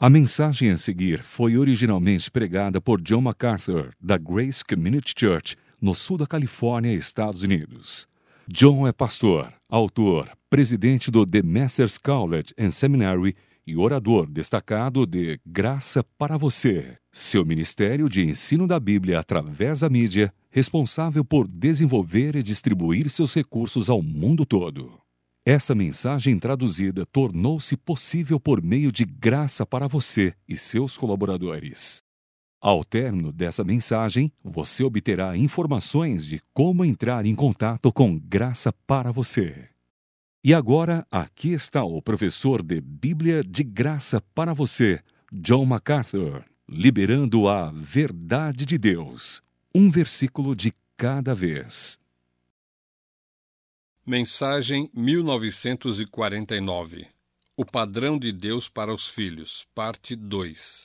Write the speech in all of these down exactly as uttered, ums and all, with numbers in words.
A mensagem a seguir foi originalmente pregada por John MacArthur, da Grace Community Church, no sul da Califórnia, Estados Unidos. John é pastor, autor, presidente do The Masters College and Seminary e orador destacado de Graça para Você, seu ministério de ensino da Bíblia através da mídia, responsável por desenvolver e distribuir seus recursos ao mundo todo. Essa mensagem traduzida tornou-se possível por meio de Graça para Você e seus colaboradores. Ao término dessa mensagem, você obterá informações de como entrar em contato com Graça para Você. E agora, aqui está o professor de Bíblia de Graça para Você, John MacArthur, liberando a verdade de Deus, um versículo de cada vez. Mensagem mil novecentos e quarenta e nove. O padrão de Deus para os filhos, parte dois.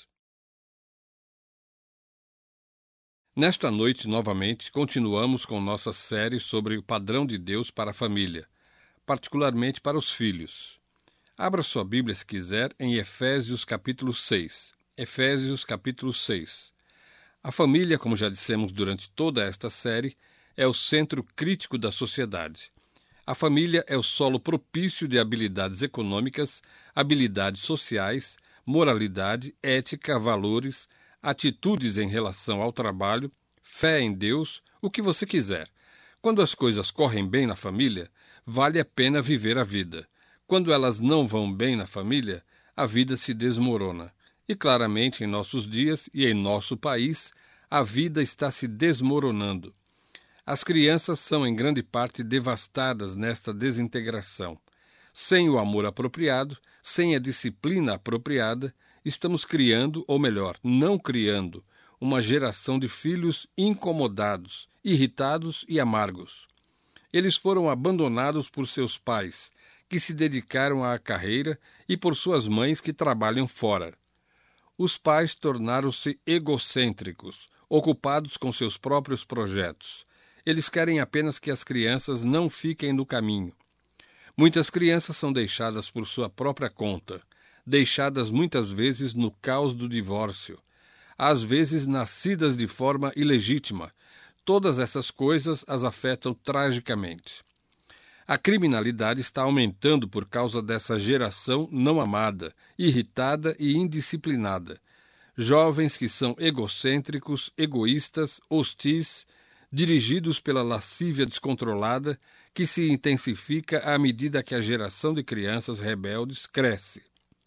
Nesta noite, novamente, continuamos com nossa série sobre o padrão de Deus para a família, particularmente para os filhos. Abra sua Bíblia, se quiser, em Efésios capítulo seis. Efésios capítulo seis. A família, como já dissemos durante toda esta série, é o centro crítico da sociedade. A família é o solo propício de habilidades econômicas, habilidades sociais, moralidade, ética, valores, atitudes em relação ao trabalho, fé em Deus, o que você quiser. Quando as coisas correm bem na família, vale a pena viver a vida. Quando elas não vão bem na família, a vida se desmorona. E claramente em nossos dias e em nosso país, a vida está se desmoronando. As crianças são em grande parte devastadas nesta desintegração. Sem o amor apropriado, sem a disciplina apropriada, estamos criando, ou melhor, não criando, uma geração de filhos incomodados, irritados e amargos. Eles foram abandonados por seus pais, que se dedicaram à carreira, e por suas mães que trabalham fora. Os pais tornaram-se egocêntricos, ocupados com seus próprios projetos. Eles querem apenas que as crianças não fiquem no caminho. Muitas crianças são deixadas por sua própria conta, deixadas muitas vezes no caos do divórcio, às vezes nascidas de forma ilegítima. Todas essas coisas as afetam tragicamente. A criminalidade está aumentando por causa dessa geração não amada, irritada e indisciplinada. Jovens que são egocêntricos, egoístas, hostis, dirigidos pela lascívia descontrolada, que se intensifica à medida que a geração de crianças rebeldes cresce.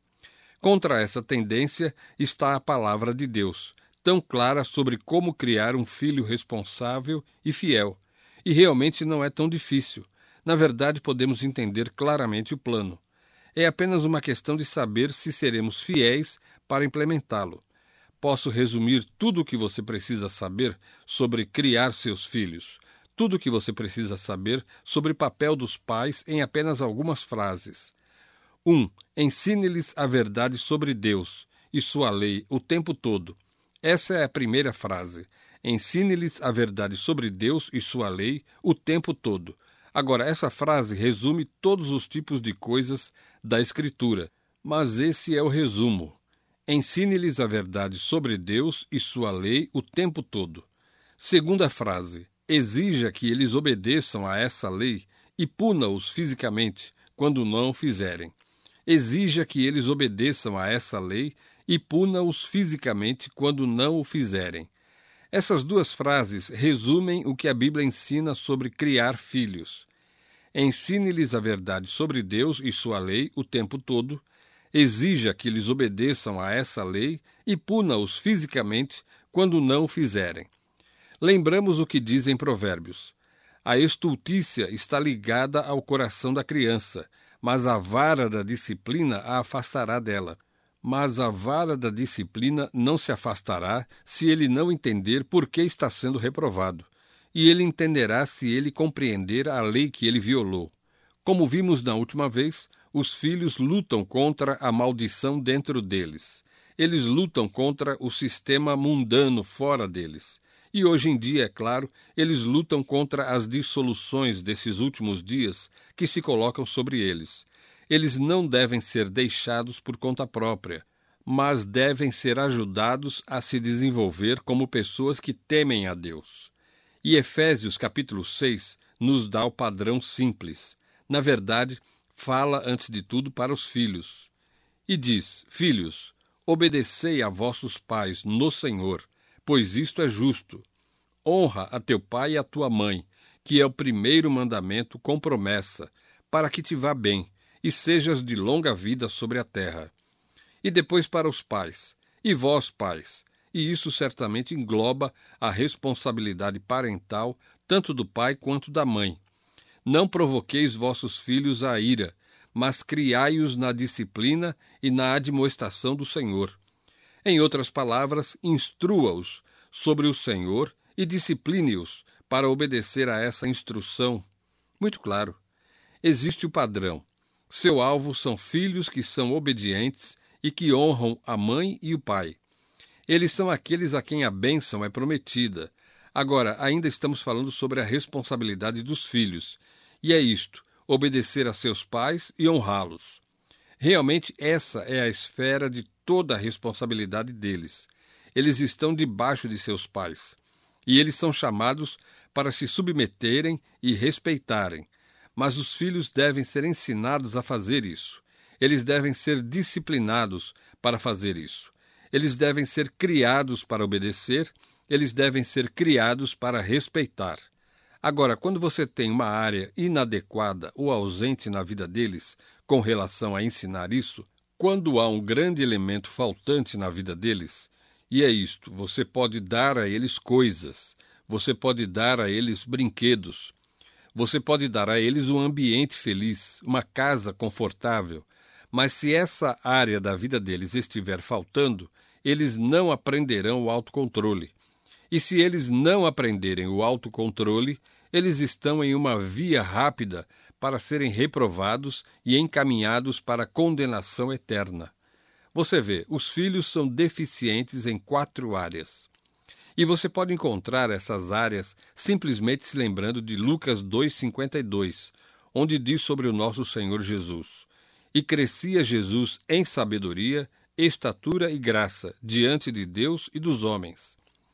Contra essa tendência está a palavra de Deus, tão clara sobre como criar um filho responsável e fiel. E realmente não é tão difícil. Na verdade, podemos entender claramente o plano. É apenas uma questão de saber se seremos fiéis para implementá-lo. Posso resumir tudo o que você precisa saber sobre criar seus filhos, tudo o que você precisa saber sobre o papel dos pais em apenas algumas frases. um. Ensine-lhes a verdade sobre Deus e sua lei o tempo todo. Essa é a primeira frase. Ensine-lhes a verdade sobre Deus e sua lei o tempo todo. Agora, essa frase resume todos os tipos de coisas da Escritura, mas esse é o resumo. Ensine-lhes a verdade sobre Deus e sua lei o tempo todo. Segunda frase. Exija que eles obedeçam a essa lei e puna-os fisicamente quando não o fizerem. Exija que eles obedeçam a essa lei e puna-os fisicamente quando não o fizerem. Essas duas frases resumem o que a Bíblia ensina sobre criar filhos. Ensine-lhes a verdade sobre Deus e sua lei o tempo todo. Exija que eles obedeçam a essa lei e puna-os fisicamente quando não o fizerem. Lembramos o que diz em Provérbios. A estultícia está ligada ao coração da criança, mas a vara da disciplina a afastará dela. Mas a vara da disciplina não se afastará se ele não entender por que está sendo reprovado. E ele entenderá se ele compreender a lei que ele violou. Como vimos na última vez, os filhos lutam contra a maldição dentro deles. Eles lutam contra o sistema mundano fora deles. E hoje em dia, é claro, eles lutam contra as dissoluções desses últimos dias que se colocam sobre eles. Eles não devem ser deixados por conta própria. mas devem ser ajudados a se desenvolver como pessoas que temem a Deus. E Efésios capítulo seis nos dá o padrão simples. Na verdade, fala antes de tudo para os filhos. E diz: Filhos, obedecei a vossos pais no Senhor, pois isto é justo. Honra a teu pai e a tua mãe, que é o primeiro mandamento com promessa, para que te vá bem e sejas de longa vida sobre a terra. E depois para os pais, e vós, pais, e isso certamente engloba a responsabilidade parental tanto do pai quanto da mãe. Não provoqueis vossos filhos à ira, mas criai-os na disciplina e na admoestação do Senhor. Em outras palavras, instrua-os sobre o Senhor e discipline-os para obedecer a essa instrução. Muito claro. Existe o padrão. Seu alvo são filhos que são obedientes e que honram a mãe e o pai. Eles são aqueles a quem a bênção é prometida. Agora, ainda estamos falando sobre a responsabilidade dos filhos. E é isto, obedecer a seus pais e honrá-los. Realmente essa é a esfera de toda a responsabilidade deles. Eles estão debaixo de seus pais. E eles são chamados para se submeterem e respeitarem. Mas os filhos devem ser ensinados a fazer isso. Eles devem ser disciplinados para fazer isso. Eles devem ser criados para obedecer, eles devem ser criados para respeitar. Agora, quando você tem uma área inadequada ou ausente na vida deles com relação a ensinar isso, quando há um grande elemento faltante na vida deles, e é isto, você pode dar a eles coisas, você pode dar a eles brinquedos, você pode dar a eles um ambiente feliz, uma casa confortável, mas se essa área da vida deles estiver faltando, eles não aprenderão o autocontrole. E se eles não aprenderem o autocontrole, eles estão em uma via rápida para serem reprovados e encaminhados para a condenação eterna. Você vê, os filhos são deficientes em quatro áreas. E você pode encontrar essas áreas simplesmente se lembrando de Lucas dois, cinquenta e dois, onde diz sobre o nosso Senhor Jesus: E crescia Jesus em sabedoria, estatura e graça diante de Deus e dos homens.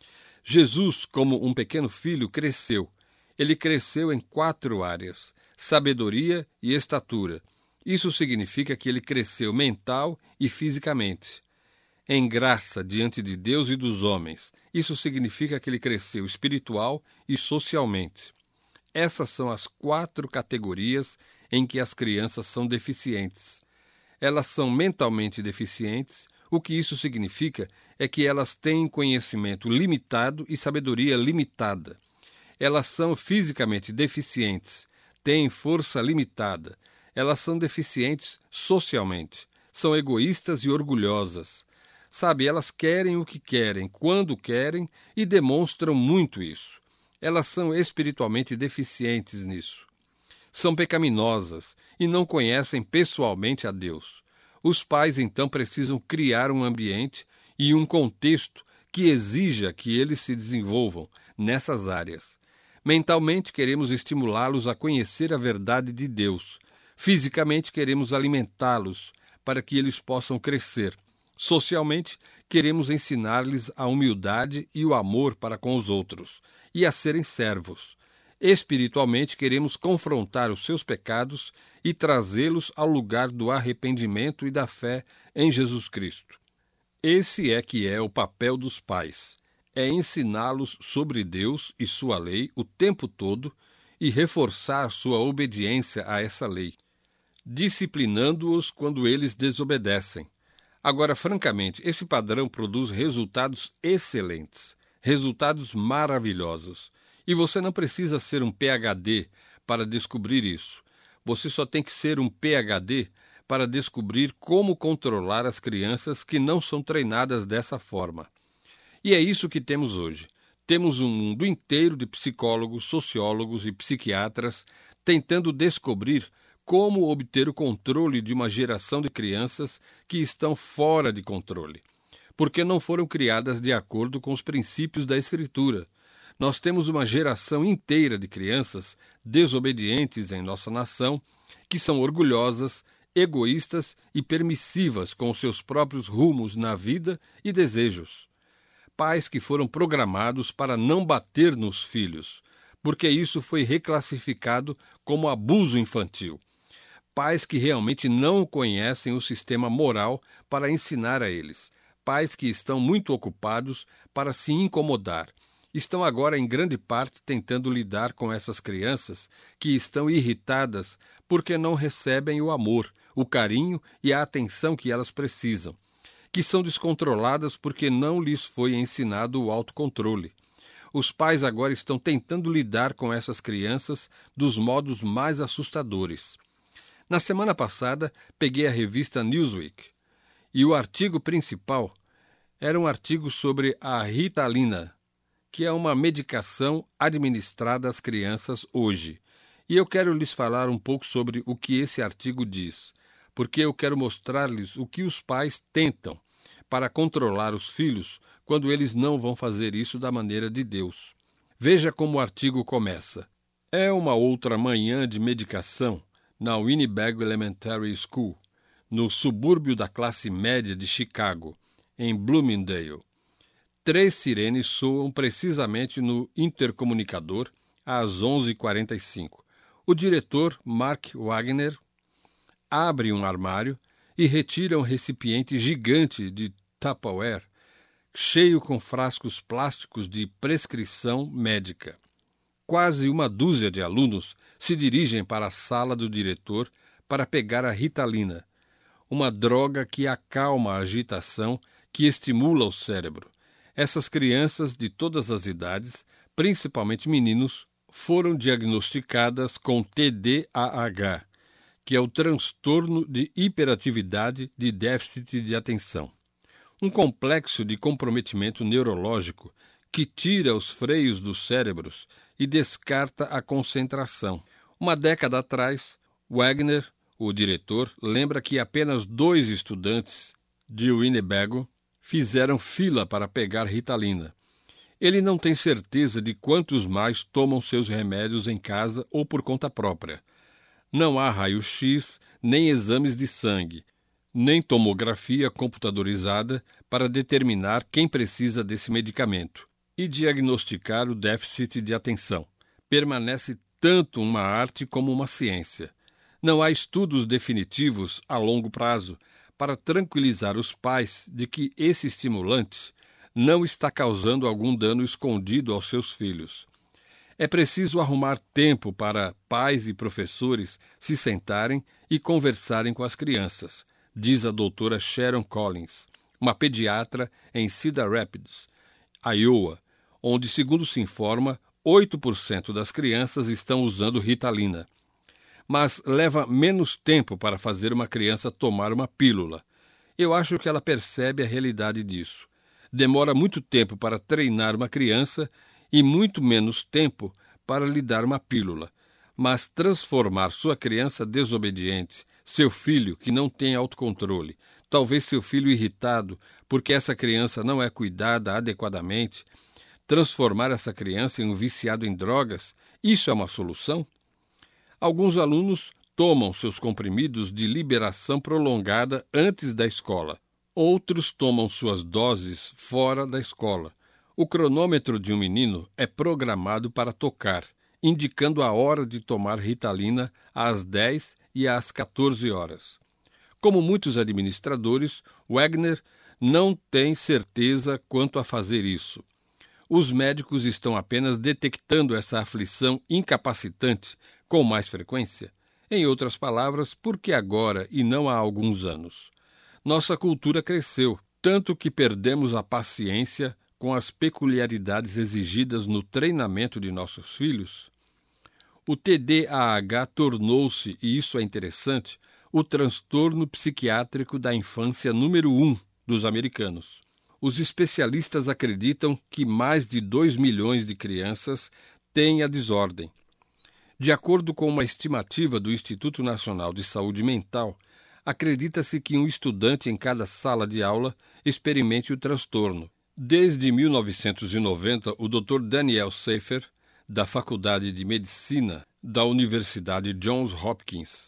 Jesus, como um pequeno filho, cresceu. Ele cresceu em quatro áreas: sabedoria e estatura. Isso significa que ele cresceu mental e fisicamente. Em graça diante de Deus e dos homens. Isso significa que ele cresceu espiritual e socialmente. Essas são as quatro categorias em que as crianças são deficientes. Elas são mentalmente deficientes. O que isso significa é que elas têm conhecimento limitado e sabedoria limitada. Elas são fisicamente deficientes, têm força limitada. Elas são deficientes socialmente, são egoístas e orgulhosas. Sabe, elas querem o que querem, quando querem e demonstram muito isso. Elas são espiritualmente deficientes nisso. São pecaminosas e não conhecem pessoalmente a Deus. Os pais, então, precisam criar um ambiente e um contexto que exija que eles se desenvolvam nessas áreas. Mentalmente, queremos estimulá-los a conhecer a verdade de Deus. Fisicamente, queremos alimentá-los para que eles possam crescer. Socialmente, queremos ensinar-lhes a humildade e o amor para com os outros e a serem servos. Espiritualmente, queremos confrontar os seus pecados e trazê-los ao lugar do arrependimento e da fé em Jesus Cristo. Esse é que é o papel dos pais. É ensiná-los sobre Deus e sua lei o tempo todo e reforçar sua obediência a essa lei, disciplinando-os quando eles desobedecem. Agora, francamente, esse padrão produz resultados excelentes, resultados maravilhosos. E você não precisa ser um P H D para descobrir isso. Você só tem que ser um P H D para descobrir como controlar as crianças que não são treinadas dessa forma. E é isso que temos hoje. Temos um mundo inteiro de psicólogos, sociólogos e psiquiatras tentando descobrir como obter o controle de uma geração de crianças que estão fora de controle, porque não foram criadas de acordo com os princípios da Escritura. Nós temos uma geração inteira de crianças desobedientes em nossa nação, que são orgulhosas, egoístas e permissivas com seus próprios rumos na vida e desejos. Pais que foram programados para não bater nos filhos, porque isso foi reclassificado como abuso infantil. Pais que realmente não conhecem o sistema moral para ensinar a eles. Pais que estão muito ocupados para se incomodar. Estão agora, em grande parte, tentando lidar com essas crianças que estão irritadas porque não recebem o amor, o carinho e a atenção que elas precisam, que são descontroladas porque não lhes foi ensinado o autocontrole. Os pais agora estão tentando lidar com essas crianças dos modos mais assustadores. Na semana passada, peguei a revista Newsweek e o artigo principal era um artigo sobre a Ritalina, que é uma medicação administrada às crianças hoje. E eu quero lhes falar um pouco sobre o que esse artigo diz, porque eu quero mostrar-lhes o que os pais tentam para controlar os filhos quando eles não vão fazer isso da maneira de Deus. Veja como o artigo começa. É uma outra manhã de medicação na Winnebago Elementary School, no subúrbio da classe média de Chicago, em Bloomingdale. Três sirenes soam precisamente no intercomunicador às onze e quarenta e cinco. O diretor, Mark Wagner, abre um armário e retira um recipiente gigante de Tupperware, cheio com frascos plásticos de prescrição médica. Quase uma dúzia de alunos se dirigem para a sala do diretor para pegar a Ritalina, uma droga que acalma a agitação, que estimula o cérebro. Essas crianças de todas as idades, principalmente meninos, foram diagnosticadas com T D A H, que é o transtorno de hiperatividade de déficit de atenção. Um complexo de comprometimento neurológico que tira os freios dos cérebros e descarta a concentração. Uma década atrás, Wagner, o diretor, lembra que apenas dois estudantes de Winnebago fizeram fila para pegar Ritalina. Ele não tem certeza de quantos mais tomam seus remédios em casa ou por conta própria. Não há raio-x, nem exames de sangue, nem tomografia computadorizada para determinar quem precisa desse medicamento e diagnosticar o déficit de atenção. Permanece tanto uma arte como uma ciência. Não há estudos definitivos a longo prazo para tranquilizar os pais de que esse estimulante não está causando algum dano escondido aos seus filhos. É preciso arrumar tempo para pais e professores se sentarem e conversarem com as crianças, diz a doutora Sharon Collins, uma pediatra em Cedar Rapids, Iowa, onde, segundo se informa, oito por cento das crianças estão usando Ritalina. Mas leva menos tempo para fazer uma criança tomar uma pílula. Eu acho que ela percebe a realidade disso. Demora muito tempo para treinar uma criança e muito menos tempo para lhe dar uma pílula. Mas transformar sua criança desobediente, seu filho que não tem autocontrole, talvez seu filho irritado porque essa criança não é cuidada adequadamente, transformar essa criança em um viciado em drogas, isso é uma solução? Alguns alunos tomam seus comprimidos de liberação prolongada antes da escola. Outros tomam suas doses fora da escola. O cronômetro de um menino é programado para tocar, indicando a hora de tomar Ritalina às dez e às quatorze horas. Como muitos administradores, Wagner não tem certeza quanto a fazer isso. Os médicos estão apenas detectando essa aflição incapacitante com mais frequência. Em outras palavras, por que agora e não há alguns anos? Nossa cultura cresceu, tanto que perdemos a paciência com as peculiaridades exigidas no treinamento de nossos filhos. O T D A H tornou-se, e isso é interessante, o transtorno psiquiátrico da infância número um dos americanos. Os especialistas acreditam que mais de dois milhões de crianças têm a desordem. De acordo com uma estimativa do Instituto Nacional de Saúde Mental, acredita-se que um estudante em cada sala de aula experimente o transtorno. Desde mil novecentos e noventa, o doutor Daniel Seifer, da Faculdade de Medicina da Universidade Johns Hopkins,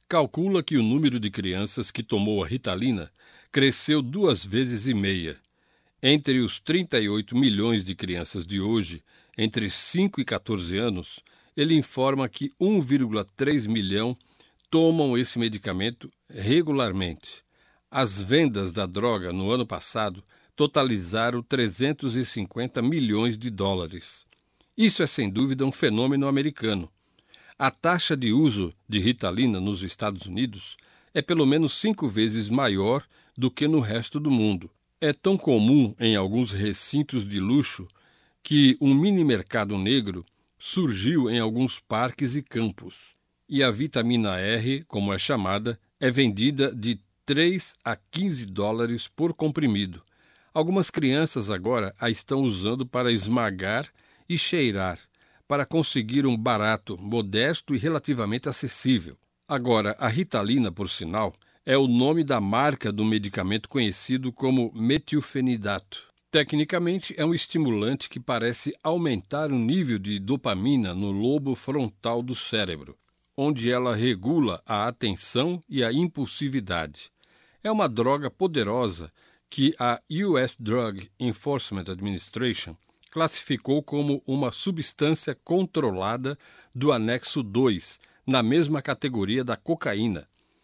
Calcula que o número de crianças que tomou a Ritalina cresceu duas vezes e meia. Entre os trinta e oito milhões de crianças de hoje, entre cinco e quatorze anos, ele informa que um vírgula três milhão tomam esse medicamento regularmente. As vendas da droga no ano passado totalizaram trezentos e cinquenta milhões de dólares. Isso é, sem dúvida, um fenômeno americano. A taxa de uso de Ritalina nos Estados Unidos é pelo menos cinco vezes maior do que no resto do mundo. É tão comum em alguns recintos de luxo que um mini-mercado negro surgiu em alguns parques e campos. E a vitamina R, como é chamada, é vendida de três a quinze dólares por comprimido. Algumas crianças agora a estão usando para esmagar e cheirar, para conseguir um barato modesto e relativamente acessível. Agora, a Ritalina, por sinal, é o nome da marca do medicamento conhecido como metilfenidato. Tecnicamente, é um estimulante que parece aumentar o nível de dopamina no lobo frontal do cérebro, onde ela regula a atenção e a impulsividade. É uma droga poderosa que a U S Drug Enforcement Administration classificou como uma substância controlada do anexo dois, na mesma categoria da cocaína.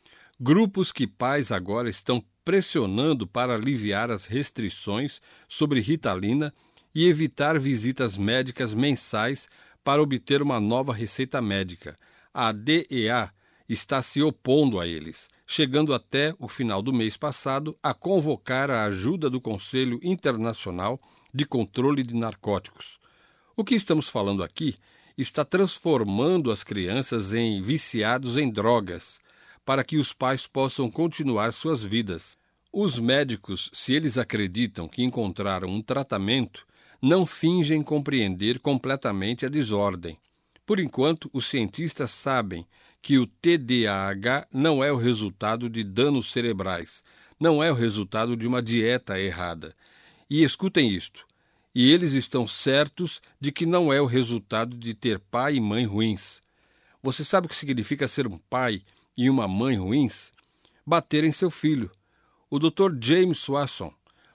Grupos que pais agora estão pressionando para aliviar as restrições sobre Ritalina e evitar visitas médicas mensais para obter uma nova receita médica. A D E A está se opondo a eles, chegando até o final do mês passado a convocar a ajuda do Conselho Internacional de Controle de Narcóticos. O que estamos falando aqui está transformando as crianças em viciados em drogas, para que os pais possam continuar suas vidas. Os médicos, se eles acreditam que encontraram um tratamento, não fingem compreender completamente a desordem. Por enquanto, os cientistas sabem que o T D A H não é o resultado de danos cerebrais, não é o resultado de uma dieta errada. E escutem isto, e eles estão certos de que não é o resultado de ter pai e mãe ruins. Você sabe o que significa ser um pai e uma mãe ruins? Bater em seu filho. O doutor James Swanson,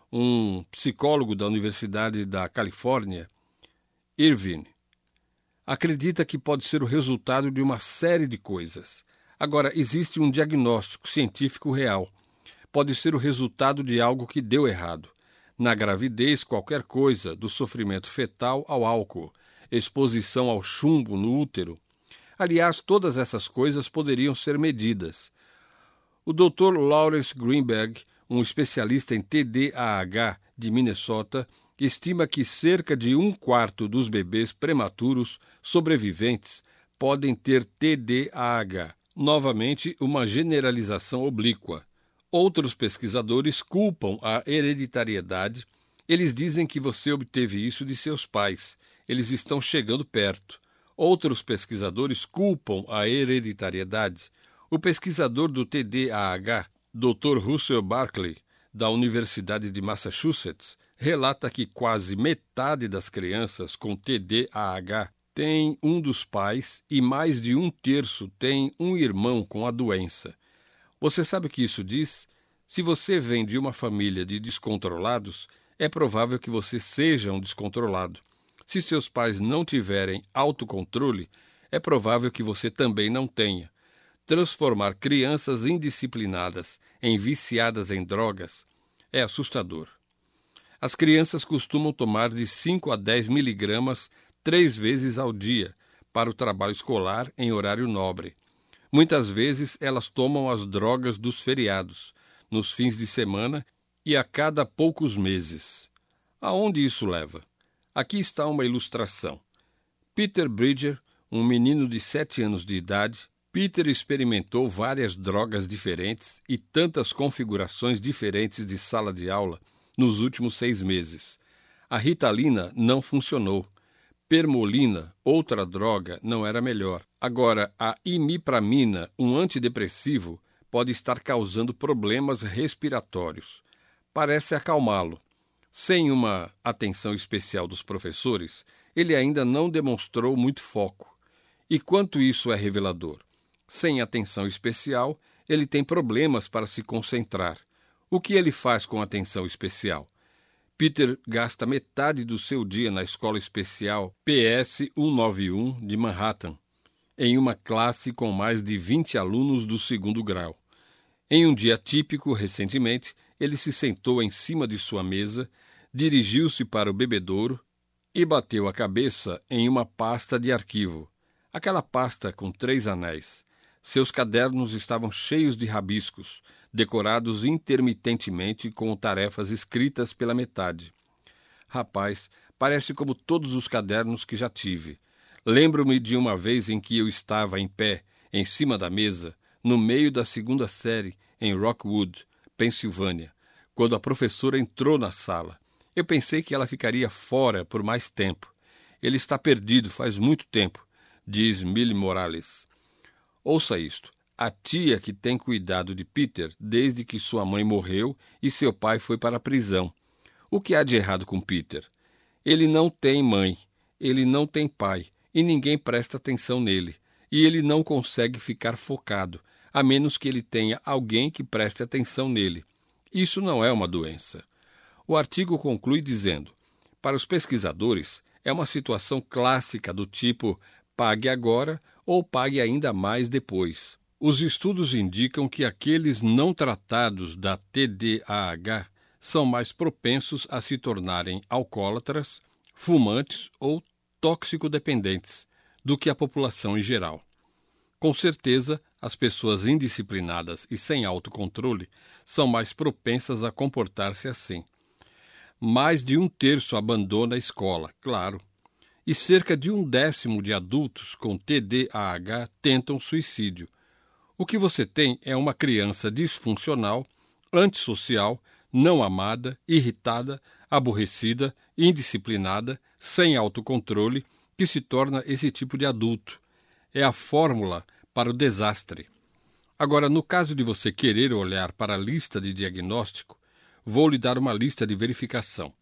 um psicólogo da Universidade da Califórnia, Irvine, acredita que pode ser o resultado de uma série de coisas. Agora, existe um diagnóstico científico real. Pode ser o resultado de algo que deu errado. Na gravidez, qualquer coisa, do sofrimento fetal ao álcool, exposição ao chumbo no útero. Aliás, todas essas coisas poderiam ser medidas. O doutor Lawrence Greenberg, um especialista em T D A H de Minnesota, estima que cerca de um quarto dos bebês prematuros sobreviventes podem ter T D A H. Novamente, uma generalização oblíqua. Outros pesquisadores culpam a hereditariedade. Eles dizem que você obteve isso de seus pais. Eles estão chegando perto. Outros pesquisadores culpam a hereditariedade. O pesquisador do T D A H, doutor Russell Barkley, da Universidade de Massachusetts, relata que quase metade das crianças com T D A H tem um dos pais e mais de um terço tem um irmão com a doença. Você sabe o que isso diz? Se você vem de uma família de descontrolados, é provável que você seja um descontrolado. Se seus pais não tiverem autocontrole, é provável que você também não tenha. Transformar crianças indisciplinadas em viciadas em drogas é assustador. As crianças costumam tomar de cinco a dez miligramas três vezes ao dia para o trabalho escolar em horário nobre. Muitas vezes elas tomam as drogas dos feriados, nos fins de semana e a cada poucos meses. Aonde isso leva? Aqui está uma ilustração. Peter Bridger, um menino de sete anos de idade, Peter experimentou várias drogas diferentes e tantas configurações diferentes de sala de aula nos últimos seis meses. A Ritalina não funcionou. Permolina, outra droga, não era melhor. Agora, a imipramina, um antidepressivo, pode estar causando problemas respiratórios. Parece acalmá-lo. Sem uma atenção especial dos professores, ele ainda não demonstrou muito foco. E quanto isso é revelador? Sem atenção especial, ele tem problemas para se concentrar. O que ele faz com atenção especial? Peter gasta metade do seu dia na escola especial P S cento e noventa e um de Manhattan, em uma classe com mais de vinte alunos do segundo grau. Em um dia típico, recentemente, ele se sentou em cima de sua mesa, dirigiu-se para o bebedouro e bateu a cabeça em uma pasta de arquivo. Aquela pasta com três anéis. Seus cadernos estavam cheios de rabiscos, decorados intermitentemente com tarefas escritas pela metade. Rapaz, parece como todos os cadernos que já tive. Lembro-me de uma vez em que eu estava em pé, em cima da mesa, no meio da segunda série, em Rockwood, Pensilvânia, quando a professora entrou na sala. Eu pensei que ela ficaria fora por mais tempo. Ele está perdido faz muito tempo, diz Millie Morales. Ouça isto. A tia que tem cuidado de Peter desde que sua mãe morreu e seu pai foi para a prisão. O que há de errado com Peter? Ele não tem mãe, ele não tem pai e ninguém presta atenção nele. E ele não consegue ficar focado, a menos que ele tenha alguém que preste atenção nele. Isso não é uma doença. O artigo conclui dizendo: para os pesquisadores, é uma situação clássica do tipo pague agora ou pague ainda mais depois. Os estudos indicam que aqueles não tratados da T D A H são mais propensos a se tornarem alcoólatras, fumantes ou tóxico-dependentes do que a população em geral. Com certeza, as pessoas indisciplinadas e sem autocontrole são mais propensas a comportar-se assim. Mais de um terço abandona a escola, claro, e cerca de um décimo de adultos com T D A H tentam suicídio. O que você tem é uma criança disfuncional, antissocial, não amada, irritada, aborrecida, indisciplinada, sem autocontrole, que se torna esse tipo de adulto. É a fórmula para o desastre. Agora, no caso de você querer olhar para a lista de diagnóstico, vou lhe dar uma lista de verificação.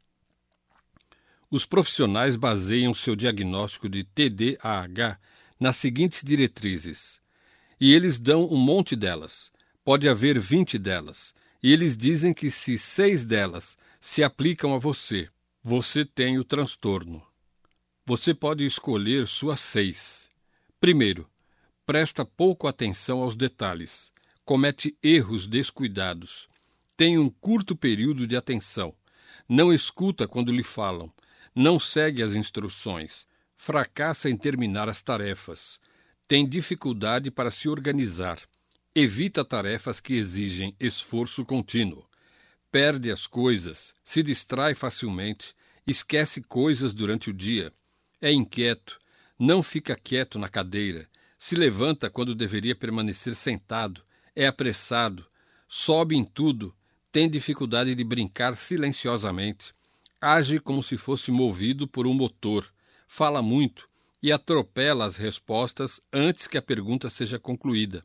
Os profissionais baseiam seu diagnóstico de T D A H nas seguintes diretrizes. E eles dão um monte delas. Pode haver vinte delas. E eles dizem que se seis delas se aplicam a você, você tem o transtorno. Você pode escolher suas seis. Primeiro, presta pouco atenção aos detalhes. Comete erros descuidados. Tem um curto período de atenção. Não escuta quando lhe falam. Não segue as instruções. Fracassa em terminar as tarefas. Tem dificuldade para se organizar. Evita tarefas que exigem esforço contínuo. Perde as coisas, se distrai facilmente, esquece coisas durante o dia. É inquieto, não fica quieto na cadeira, se levanta quando deveria permanecer sentado, é apressado, sobe em tudo, tem dificuldade de brincar silenciosamente, age como se fosse movido por um motor, fala muito, e atropela as respostas antes que a pergunta seja concluída.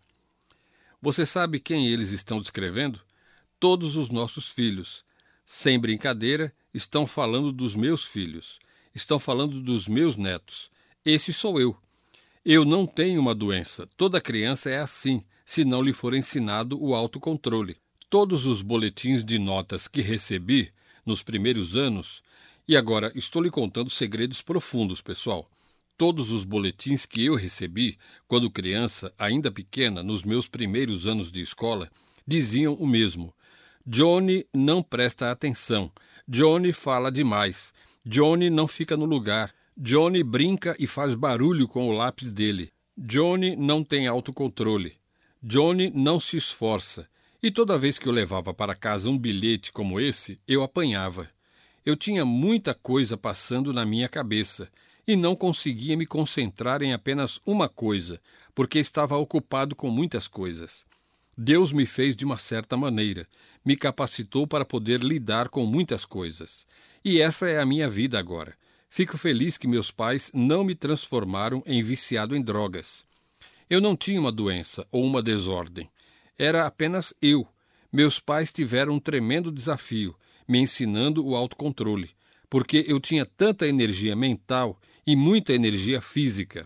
Você sabe quem eles estão descrevendo? Todos os nossos filhos. Sem brincadeira, estão falando dos meus filhos. Estão falando dos meus netos. Esse sou eu. Eu não tenho uma doença. Toda criança é assim, se não lhe for ensinado o autocontrole. Todos os boletins de notas que recebi nos primeiros anos, e agora estou lhe contando segredos profundos, pessoal. Todos os boletins que eu recebi, quando criança, ainda pequena, nos meus primeiros anos de escola, diziam o mesmo. Johnny não presta atenção. Johnny fala demais. Johnny não fica no lugar. Johnny brinca e faz barulho com o lápis dele. Johnny não tem autocontrole. Johnny não se esforça. E toda vez que eu levava para casa um bilhete como esse, eu apanhava. Eu tinha muita coisa passando na minha cabeça e não conseguia me concentrar em apenas uma coisa, porque estava ocupado com muitas coisas. Deus me fez de uma certa maneira, me capacitou para poder lidar com muitas coisas. E essa é a minha vida agora. Fico feliz que meus pais não me transformaram em viciado em drogas. Eu não tinha uma doença ou uma desordem. Era apenas eu. Meus pais tiveram um tremendo desafio, me ensinando o autocontrole, porque eu tinha tanta energia mental e muita energia física.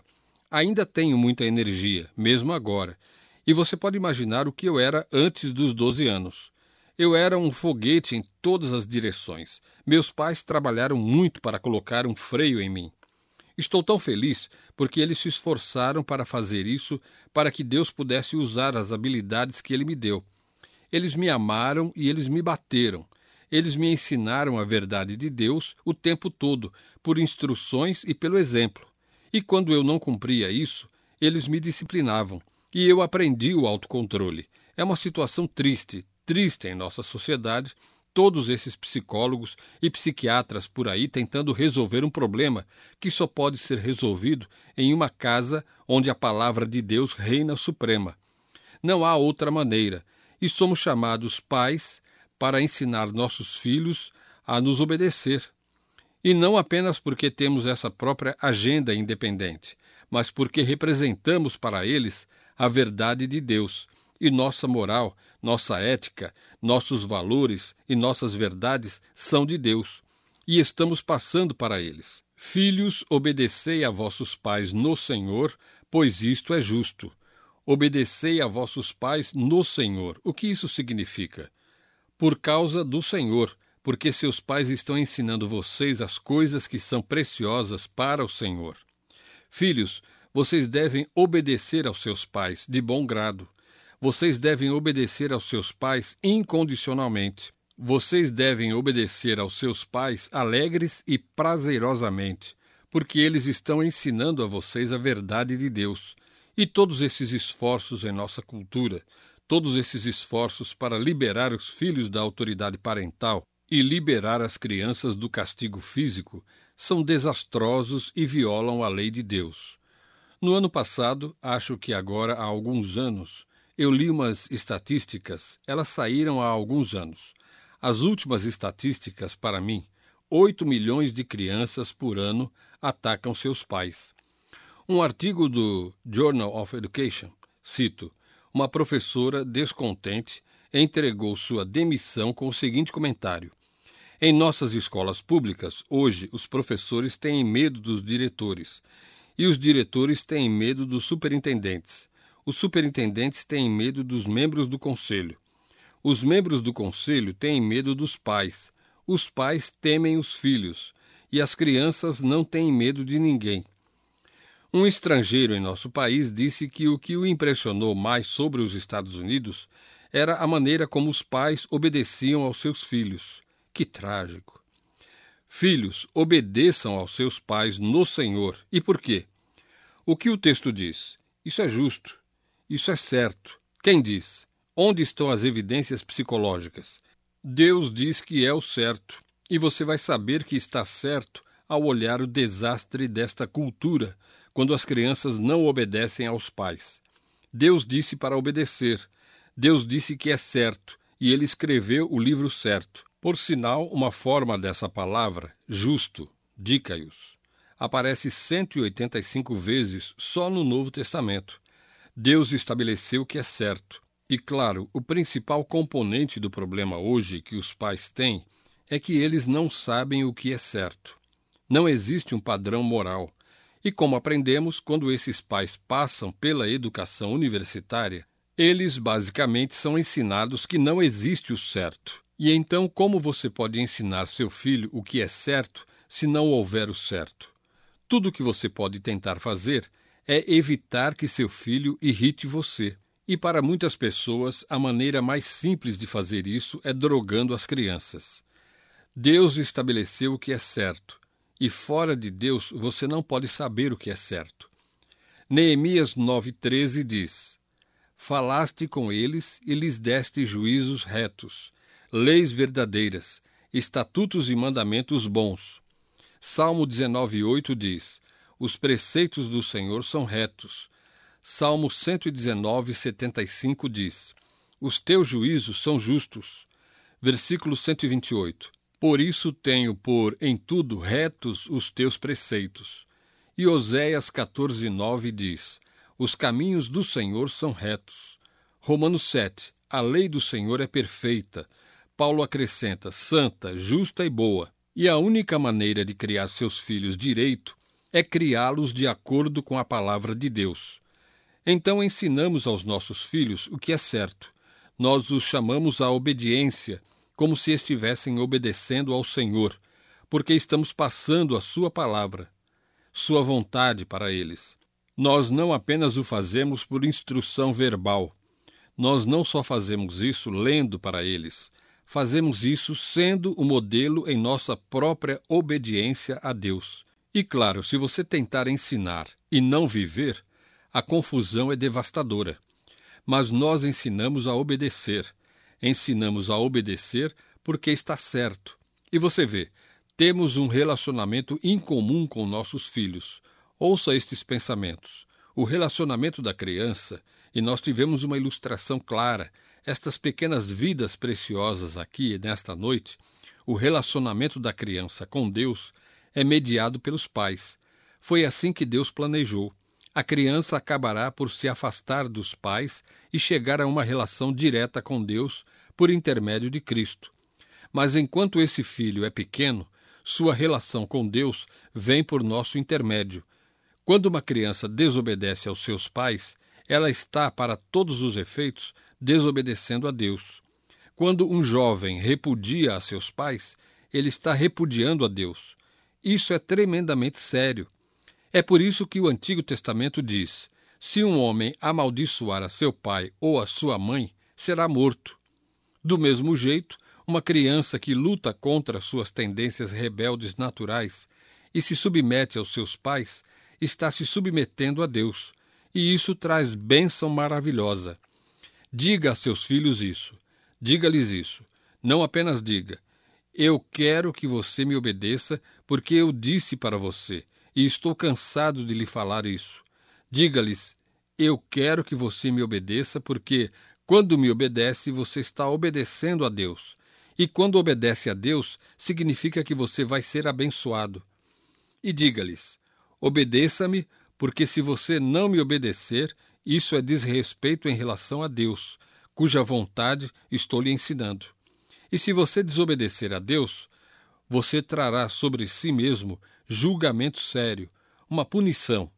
Ainda tenho muita energia, mesmo agora, e você pode imaginar o que eu era antes dos doze anos. Eu era um foguete em todas as direções. Meus pais trabalharam muito para colocar um freio em mim. Estou tão feliz porque eles se esforçaram para fazer isso, para que Deus pudesse usar as habilidades que Ele me deu. Eles me amaram e eles me bateram. Eles me ensinaram a verdade de Deus o tempo todo, por instruções e pelo exemplo. E quando eu não cumpria isso, eles me disciplinavam. E eu aprendi o autocontrole. É uma situação triste, triste em nossa sociedade, todos esses psicólogos e psiquiatras por aí tentando resolver um problema que só pode ser resolvido em uma casa onde a palavra de Deus reina suprema. Não há outra maneira, e somos chamados pais para ensinar nossos filhos a nos obedecer. E não apenas porque temos essa própria agenda independente, mas porque representamos para eles a verdade de Deus, e nossa moral, nossa ética, nossos valores e nossas verdades são de Deus, e estamos passando para eles. Filhos, obedecei a vossos pais no Senhor, pois isto é justo. Obedecei a vossos pais no Senhor. O que isso significa? Por causa do Senhor, porque seus pais estão ensinando vocês as coisas que são preciosas para o Senhor. Filhos, vocês devem obedecer aos seus pais de bom grado. Vocês devem obedecer aos seus pais incondicionalmente. Vocês devem obedecer aos seus pais alegres e prazerosamente, porque eles estão ensinando a vocês a verdade de Deus. E todos esses esforços em nossa cultura, todos esses esforços para liberar os filhos da autoridade parental e liberar as crianças do castigo físico, são desastrosos e violam a lei de Deus. No ano passado, acho que agora há alguns anos, eu li umas estatísticas, elas saíram há alguns anos. As últimas estatísticas, para mim, oito milhões de crianças por ano atacam seus pais. Um artigo do Journal of Education, cito, uma professora descontente entregou sua demissão com o seguinte comentário: em nossas escolas públicas, hoje, os professores têm medo dos diretores, e os diretores têm medo dos superintendentes. Os superintendentes têm medo dos membros do conselho. Os membros do conselho têm medo dos pais. Os pais temem os filhos. E as crianças não têm medo de ninguém. Um estrangeiro em nosso país disse que o que o impressionou mais sobre os Estados Unidos era a maneira como os pais obedeciam aos seus filhos. Que trágico! Filhos, obedeçam aos seus pais no Senhor. E por quê? O que o texto diz? Isso é justo. Isso é certo. Quem diz? Onde estão as evidências psicológicas? Deus diz que é o certo, e você vai saber que está certo ao olhar o desastre desta cultura, quando as crianças não obedecem aos pais. Deus disse para obedecer. Deus disse que é certo, e ele escreveu o livro certo. Por sinal, uma forma dessa palavra, justo, dikaios, aparece cento e oitenta e cinco vezes só no Novo Testamento. Deus estabeleceu que é certo. E, claro, o principal componente do problema hoje que os pais têm é que eles não sabem o que é certo. Não existe um padrão moral. E como aprendemos, quando esses pais passam pela educação universitária, eles basicamente são ensinados que não existe o certo. E então, como você pode ensinar seu filho o que é certo se não houver o certo? Tudo o que você pode tentar fazer é evitar que seu filho irrite você. E para muitas pessoas, a maneira mais simples de fazer isso é drogando as crianças. Deus estabeleceu o que é certo, e fora de Deus você não pode saber o que é certo. Neemias nove, treze diz: falaste com eles e lhes deste juízos retos, leis verdadeiras, estatutos e mandamentos bons. Salmo dezenove, oito diz: os preceitos do Senhor são retos. Salmo cento e dezenove, setenta e cinco diz: os teus juízos são justos. Versículo cento e vinte e oito: por isso tenho por em tudo retos os teus preceitos. E Oséias quatorze, nove diz: os caminhos do Senhor são retos. Romanos sete: a lei do Senhor é perfeita. Paulo acrescenta: santa, justa e boa. E a única maneira de criar seus filhos direito é criá-los de acordo com a palavra de Deus. Então ensinamos aos nossos filhos o que é certo. Nós os chamamos à obediência, como se estivessem obedecendo ao Senhor, porque estamos passando a sua palavra, sua vontade para eles. Nós não apenas o fazemos por instrução verbal. Nós não só fazemos isso lendo para eles, fazemos isso sendo o modelo em nossa própria obediência a Deus. E claro, se você tentar ensinar e não viver, a confusão é devastadora. Mas nós ensinamos a obedecer. Ensinamos a obedecer porque está certo. E você vê, temos um relacionamento incomum com nossos filhos. Ouça estes pensamentos. O relacionamento da criança, e nós tivemos uma ilustração clara, estas pequenas vidas preciosas aqui nesta noite, o relacionamento da criança com Deus é mediado pelos pais. Foi assim que Deus planejou. A criança acabará por se afastar dos pais e chegar a uma relação direta com Deus por intermédio de Cristo. Mas enquanto esse filho é pequeno, sua relação com Deus vem por nosso intermédio. Quando uma criança desobedece aos seus pais, ela está, para todos os efeitos, desobedecendo a Deus. Quando um jovem repudia a seus pais, ele está repudiando a Deus. Isso é tremendamente sério. É por isso que o Antigo Testamento diz: se um homem amaldiçoar a seu pai ou a sua mãe, será morto. Do mesmo jeito, uma criança que luta contra suas tendências rebeldes naturais e se submete aos seus pais, está se submetendo a Deus, e isso traz bênção maravilhosa. Diga a seus filhos isso. Diga-lhes isso. Não apenas diga: eu quero que você me obedeça porque eu disse para você, e estou cansado de lhe falar isso. Diga-lhes: eu quero que você me obedeça porque, quando me obedece, você está obedecendo a Deus. E quando obedece a Deus, significa que você vai ser abençoado. E diga-lhes: obedeça-me, porque se você não me obedecer, isso é desrespeito em relação a Deus, cuja vontade estou lhe ensinando. E se você desobedecer a Deus, você trará sobre si mesmo julgamento sério, uma punição.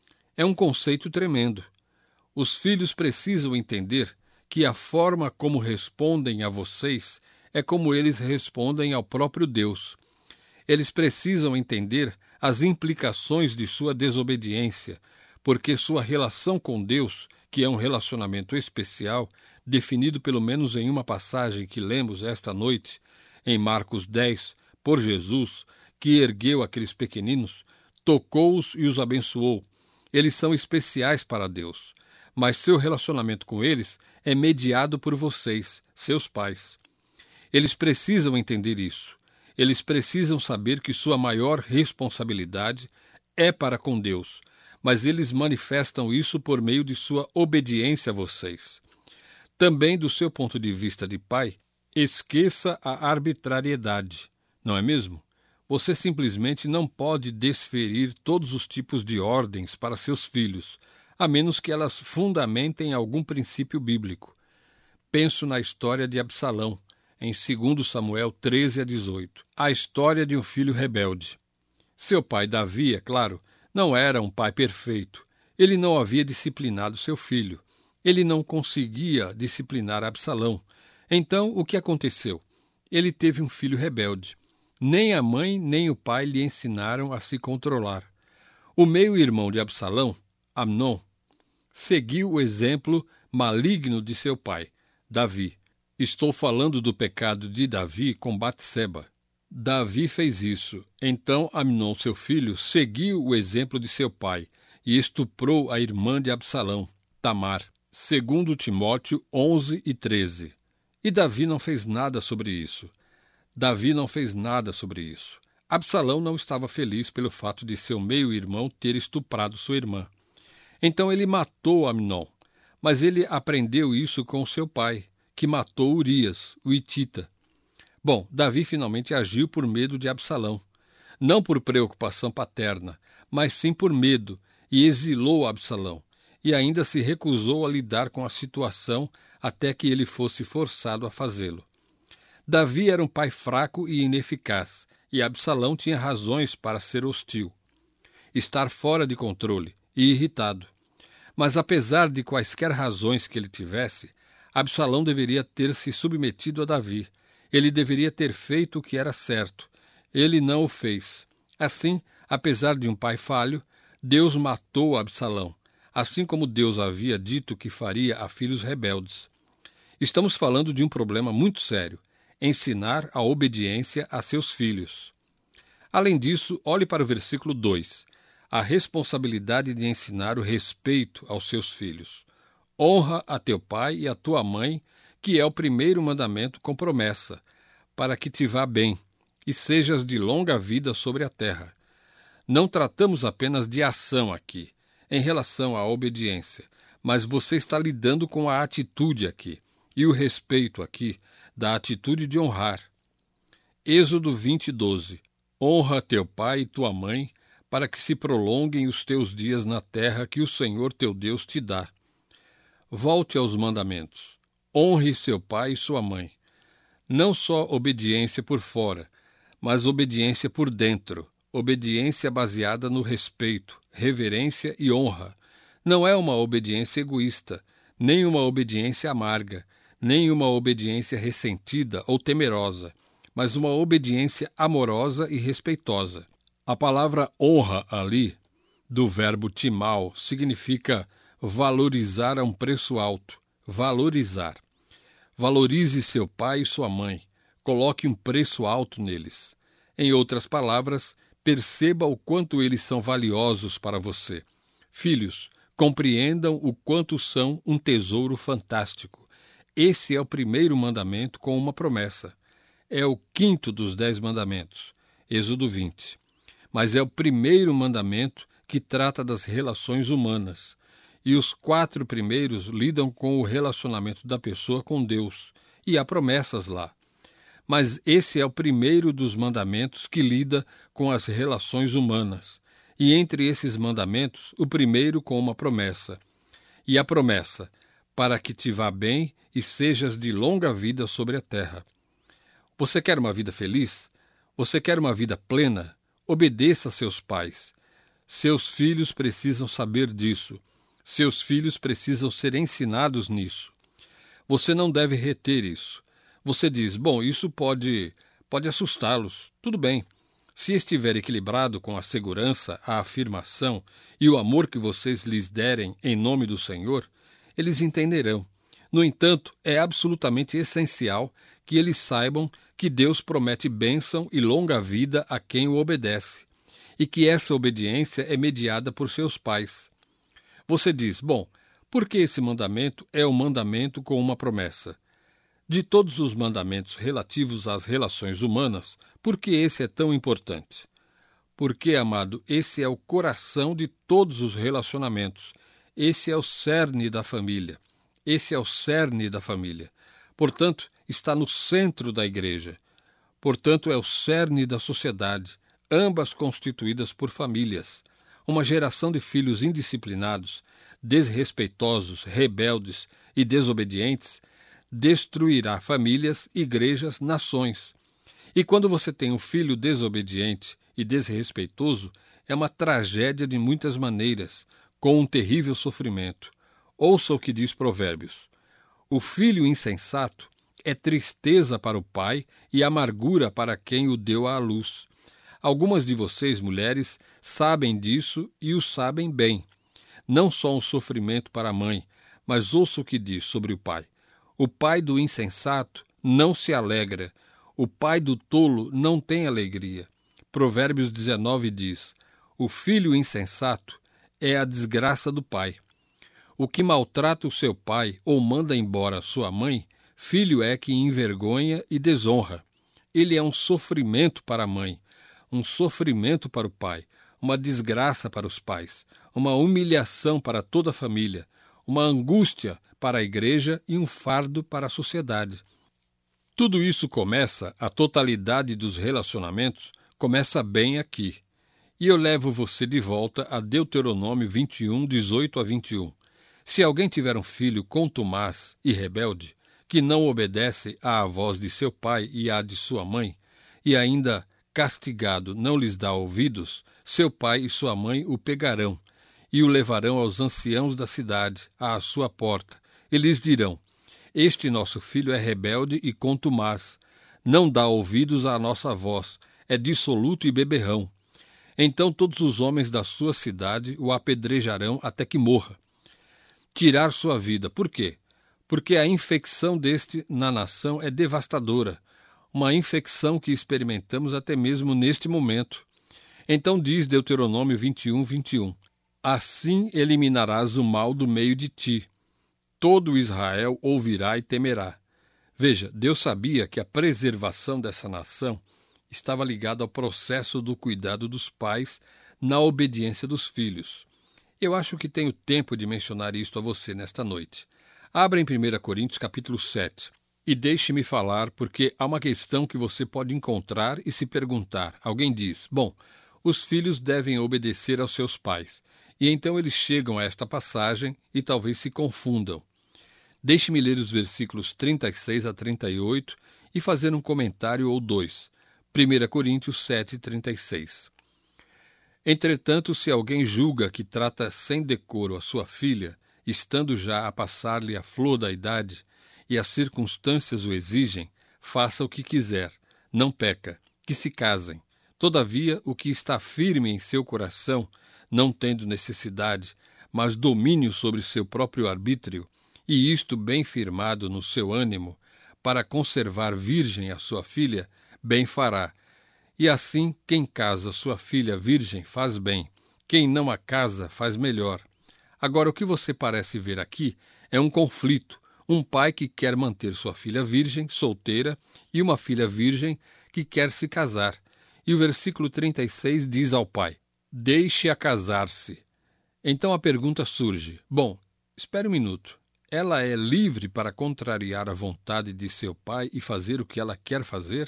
É um conceito tremendo. Os filhos precisam entender que a forma como respondem a vocês é como eles respondem ao próprio Deus. Eles precisam entender as implicações de sua desobediência, porque sua relação com Deus, que é um relacionamento especial, definido pelo menos em uma passagem que lemos esta noite, em Marcos dez, por Jesus, que ergueu aqueles pequeninos, tocou-os e os abençoou. Eles são especiais para Deus, mas seu relacionamento com eles é mediado por vocês, seus pais. Eles precisam entender isso. Eles precisam saber que sua maior responsabilidade é para com Deus, mas eles manifestam isso por meio de sua obediência a vocês. Também, do seu ponto de vista de pai, esqueça a arbitrariedade, não é mesmo? Você simplesmente não pode desferir todos os tipos de ordens para seus filhos, a menos que elas fundamentem algum princípio bíblico. Penso na história de Absalão, em segundo Samuel treze a dezoito, a história de um filho rebelde. Seu pai Davi, é claro, não era um pai perfeito. Ele não havia disciplinado seu filho. Ele não conseguia disciplinar Absalão. Então, o que aconteceu? Ele teve um filho rebelde. Nem a mãe nem o pai lhe ensinaram a se controlar. O meio-irmão de Absalão, Amnon, seguiu o exemplo maligno de seu pai, Davi. Estou falando do pecado de Davi com Batseba. Davi fez isso. Então Amnon, seu filho, seguiu o exemplo de seu pai e estuprou a irmã de Absalão, Tamar. Segundo Timóteo onze e treze. E Davi não fez nada sobre isso. Davi não fez nada sobre isso. Absalão não estava feliz pelo fato de seu meio-irmão ter estuprado sua irmã. Então ele matou Amnon, mas ele aprendeu isso com seu pai, que matou Urias, o hitita. Bom, Davi finalmente agiu por medo de Absalão, não por preocupação paterna, mas sim por medo, e exilou Absalão, e ainda se recusou a lidar com a situação até que ele fosse forçado a fazê-lo. Davi era um pai fraco e ineficaz, e Absalão tinha razões para ser hostil. estar fora de controle e irritado. Mas apesar de quaisquer razões que ele tivesse, Absalão deveria ter se submetido a Davi. Ele deveria ter feito o que era certo. Ele não o fez. Assim, apesar de um pai falho, Deus matou Absalão, assim como Deus havia dito que faria a filhos rebeldes. Estamos falando de um problema muito sério: ensinar a obediência a seus filhos. Além disso, olhe para o versículo dois. A responsabilidade de ensinar o respeito aos seus filhos. Honra a teu pai e a tua mãe, que é o primeiro mandamento com promessa, para que te vá bem e sejas de longa vida sobre a terra. Não tratamos apenas de ação aqui, em relação à obediência, mas você está lidando com a atitude aqui, e o respeito aqui, da atitude de honrar. Êxodo vinte, doze. Honra teu pai e tua mãe, para que se prolonguem os teus dias na terra que o Senhor teu Deus te dá. Volte aos mandamentos. Honre seu pai e sua mãe. Não só obediência por fora, mas obediência por dentro. Obediência baseada no respeito, reverência e honra. Não é uma obediência egoísta, nem uma obediência amarga, nem uma obediência ressentida ou temerosa, mas uma obediência amorosa e respeitosa. A palavra honra ali, do verbo timau, significa valorizar a um preço alto. Valorizar. Valorize seu pai e sua mãe. Coloque um preço alto neles. Em outras palavras, perceba o quanto eles são valiosos para você. Filhos, compreendam o quanto são um tesouro fantástico. Esse é o primeiro mandamento com uma promessa. É o quinto dos dez mandamentos, Êxodo vinte. Mas é o primeiro mandamento que trata das relações humanas. E os quatro primeiros lidam com o relacionamento da pessoa com Deus. E há promessas lá. Mas esse é o primeiro dos mandamentos que lida com as relações humanas. E entre esses mandamentos, o primeiro com uma promessa. E a promessa, para que te vá bem e sejas de longa vida sobre a terra. Você quer uma vida feliz? Você quer uma vida plena? Obedeça a seus pais. Seus filhos precisam saber disso. Seus filhos precisam ser ensinados nisso. Você não deve reter isso. Você diz, bom, isso pode, pode assustá-los. Tudo bem. Se estiver equilibrado com a segurança, a afirmação e o amor que vocês lhes derem em nome do Senhor, eles entenderão. No entanto, é absolutamente essencial que eles saibam que Deus promete bênção e longa vida a quem o obedece, e que essa obediência é mediada por seus pais. Você diz, bom, por que esse mandamento é um mandamento com uma promessa? De todos os mandamentos relativos às relações humanas, por que esse é tão importante? Porque, amado, esse é o coração de todos os relacionamentos. Esse é o cerne da família. Esse é o cerne da família. Portanto, está no centro da igreja. Portanto, é o cerne da sociedade, ambas constituídas por famílias. Uma geração de filhos indisciplinados, desrespeitosos, rebeldes e desobedientes destruirá famílias, igrejas, nações. E quando você tem um filho desobediente e desrespeitoso, é uma tragédia de muitas maneiras, com um terrível sofrimento. Ouça o que diz Provérbios. O filho insensato é tristeza para o pai e amargura para quem o deu à luz. Algumas de vocês, mulheres, sabem disso e o sabem bem. Não só um sofrimento para a mãe, mas ouça o que diz sobre o pai. O pai do insensato não se alegra. O pai do tolo não tem alegria. Provérbios dezenove diz, o filho insensato é a desgraça do pai. O que maltrata o seu pai ou manda embora sua mãe, filho é que envergonha e desonra. Ele é um sofrimento para a mãe, um sofrimento para o pai, uma desgraça para os pais, uma humilhação para toda a família, uma angústia para a igreja e um fardo para a sociedade. Tudo isso começa, a totalidade dos relacionamentos, começa bem aqui. E eu levo você de volta a Deuteronômio vinte e um, dezoito a vinte e um. Se alguém tiver um filho contumaz e rebelde, que não obedece à voz de seu pai e à de sua mãe, e ainda castigado, não lhes dá ouvidos, seu pai e sua mãe o pegarão, e o levarão aos anciãos da cidade, à sua porta, e lhes dirão: Este nosso filho é rebelde e contumaz, não dá ouvidos à nossa voz, é dissoluto e beberrão. Então todos os homens da sua cidade o apedrejarão até que morra. Tirar sua vida. Por quê? Porque a infecção deste na nação é devastadora, uma infecção que experimentamos até mesmo neste momento. Então diz Deuteronômio vinte e um, vinte e um, Assim eliminarás o mal do meio de ti. Todo Israel ouvirá e temerá. Veja, Deus sabia que a preservação dessa nação estava ligada ao processo do cuidado dos pais na obediência dos filhos. Eu acho que tenho tempo de mencionar isto a você nesta noite. Abra em primeira Coríntios capítulo sete e deixe-me falar, porque há uma questão que você pode encontrar e se perguntar. Alguém diz, bom, os filhos devem obedecer aos seus pais. E então eles chegam a esta passagem e talvez se confundam. Deixe-me ler os versículos trinta e seis a trinta e oito e fazer um comentário ou dois. primeira Coríntios sete, trinta e seis. Entretanto, se alguém julga que trata sem decoro a sua filha, estando já a passar-lhe a flor da idade, e as circunstâncias o exigem, faça o que quiser, não peca, que se casem. Todavia, o que está firme em seu coração, não tendo necessidade, mas domínio sobre seu próprio arbítrio, e isto bem firmado no seu ânimo, para conservar virgem a sua filha, bem fará. E assim, quem casa sua filha virgem faz bem, quem não a casa faz melhor. Agora, o que você parece ver aqui é um conflito, um pai que quer manter sua filha virgem, solteira, e uma filha virgem que quer se casar. E o versículo trinta e seis diz ao pai, deixe-a casar-se. Então a pergunta surge, bom, espere um minuto, ela é livre para contrariar a vontade de seu pai e fazer o que ela quer fazer?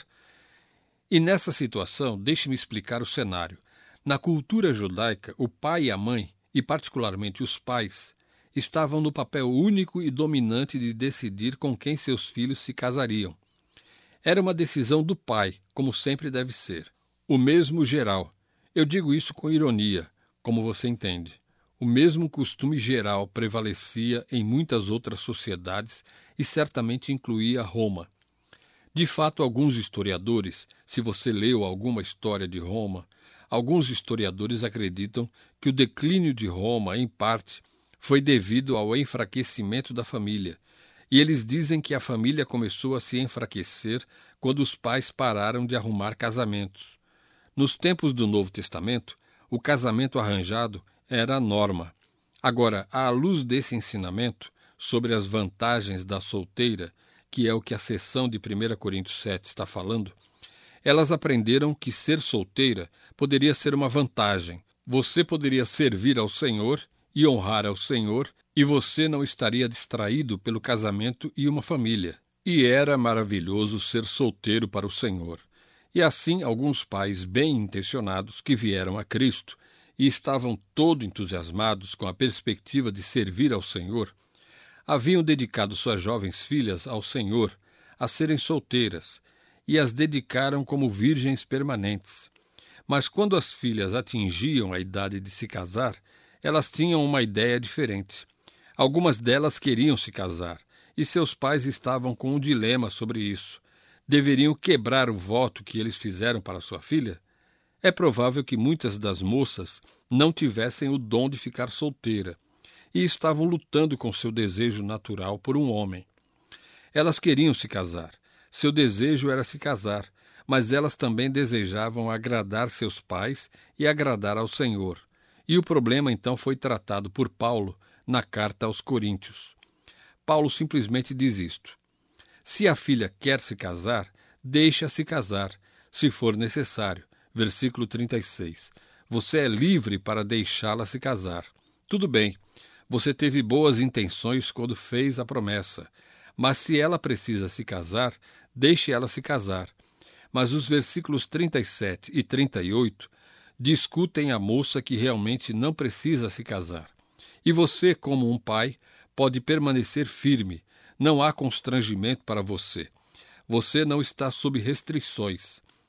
E nessa situação, deixe-me explicar o cenário. Na cultura judaica, o pai e a mãe, e particularmente os pais, estavam no papel único e dominante de decidir com quem seus filhos se casariam. Era uma decisão do pai, como sempre deve ser. O mesmo geral. Eu digo isso com ironia, como você entende. O mesmo costume geral prevalecia em muitas outras sociedades e certamente incluía Roma. De fato, alguns historiadores, se você leu alguma história de Roma, alguns historiadores acreditam que o declínio de Roma, em parte, foi devido ao enfraquecimento da família, e eles dizem que a família começou a se enfraquecer quando os pais pararam de arrumar casamentos. Nos tempos do Novo Testamento, o casamento arranjado era a norma. Agora, à luz desse ensinamento sobre as vantagens da solteira, que é o que a seção de primeira Coríntios sete está falando, elas aprenderam que ser solteira poderia ser uma vantagem. Você poderia servir ao Senhor e honrar ao Senhor, e você não estaria distraído pelo casamento e uma família. E era maravilhoso ser solteiro para o Senhor. E assim, alguns pais bem-intencionados que vieram a Cristo e estavam todo entusiasmados com a perspectiva de servir ao Senhor, haviam dedicado suas jovens filhas ao Senhor a serem solteiras e as dedicaram como virgens permanentes. Mas quando as filhas atingiam a idade de se casar, elas tinham uma ideia diferente. Algumas delas queriam se casar, e seus pais estavam com um dilema sobre isso. Deveriam quebrar o voto que eles fizeram para sua filha? É provável que muitas das moças não tivessem o dom de ficar solteira, e estavam lutando com seu desejo natural por um homem. Elas queriam se casar. Seu desejo era se casar, mas elas também desejavam agradar seus pais e agradar ao Senhor. E o problema então foi tratado por Paulo na carta aos Coríntios. Paulo simplesmente diz isto: se a filha quer se casar, deixa-a se casar, se for necessário. Versículo trinta e seis. Você é livre para deixá-la se casar. Tudo bem, você teve boas intenções quando fez a promessa, mas se ela precisa se casar, deixe ela se casar. Mas os versículos trinta e sete e trinta e oito discutem a moça que realmente não precisa se casar. E você, como um pai, pode permanecer firme. Não há constrangimento para você. Você não está sob restrições.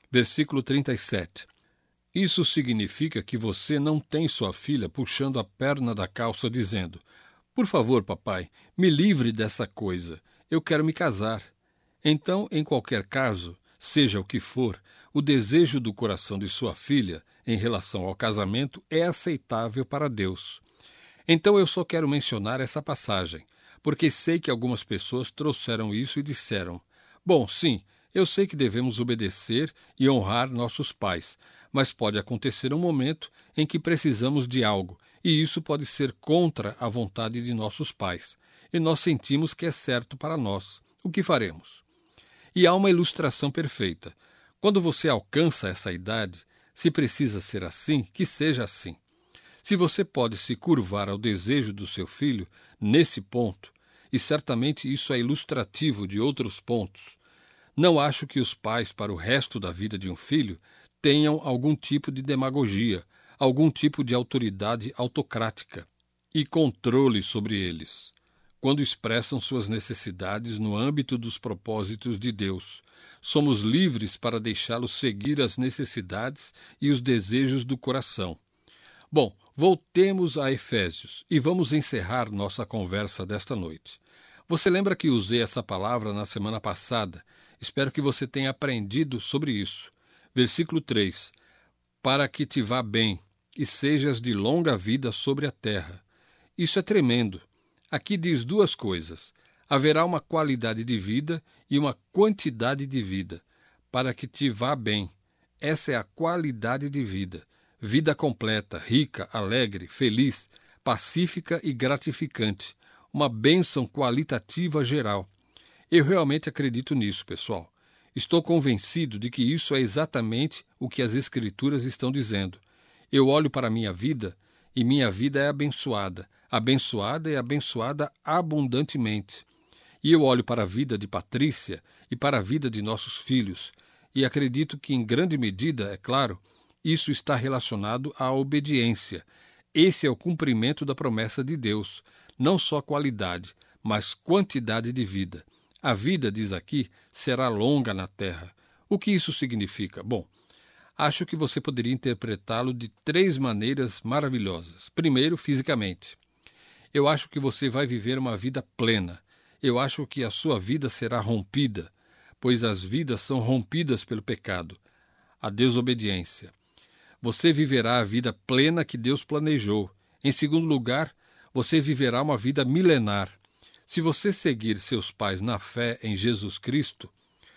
Versículo trinta e sete. Isso significa que você não tem sua filha puxando a perna da calça dizendo: por favor, papai, me livre dessa coisa, eu quero me casar. Então, em qualquer caso, seja o que for, o desejo do coração de sua filha em relação ao casamento é aceitável para Deus. Então eu só quero mencionar essa passagem, porque sei que algumas pessoas trouxeram isso e disseram: bom, sim, eu sei que devemos obedecer e honrar nossos pais, mas pode acontecer um momento em que precisamos de algo, e isso pode ser contra a vontade de nossos pais, e nós sentimos que é certo para nós. O que faremos? E há uma ilustração perfeita. Quando você alcança essa idade, se precisa ser assim, que seja assim. Se você pode se curvar ao desejo do seu filho nesse ponto, e certamente isso é ilustrativo de outros pontos, não acho que os pais, para o resto da vida de um filho, tenham algum tipo de demagogia, algum tipo de autoridade autocrática e controle sobre eles, quando expressam suas necessidades no âmbito dos propósitos de Deus. Somos livres para deixá-los seguir as necessidades e os desejos do coração. Bom, voltemos a Efésios e vamos encerrar nossa conversa desta noite. Você lembra que usei essa palavra na semana passada? Espero que você tenha aprendido sobre isso. Versículo três. Para que te vá bem e sejas de longa vida sobre a terra. Isso é tremendo. Aqui diz duas coisas. Haverá uma qualidade de vida e uma quantidade de vida. Para que te vá bem. Essa é a qualidade de vida. Vida completa, rica, alegre, feliz, pacífica e gratificante. Uma bênção qualitativa geral. Eu realmente acredito nisso, pessoal. Estou convencido de que isso é exatamente o que as Escrituras estão dizendo. Eu olho para a minha vida e minha vida é abençoada. Abençoada e abençoada abundantemente. E eu olho para a vida de Patrícia e para a vida de nossos filhos. E acredito que, em grande medida, é claro, isso está relacionado à obediência. Esse é o cumprimento da promessa de Deus. Não só qualidade, mas quantidade de vida. A vida, diz aqui, será longa na terra. O que isso significa? Bom, acho que você poderia interpretá-lo de três maneiras maravilhosas. Primeiro, fisicamente. Eu acho que você vai viver uma vida plena. Eu acho que a sua vida será rompida, pois as vidas são rompidas pelo pecado, a desobediência. Você viverá a vida plena que Deus planejou. Em segundo lugar, você viverá uma vida milenar. Se você seguir seus pais na fé em Jesus Cristo,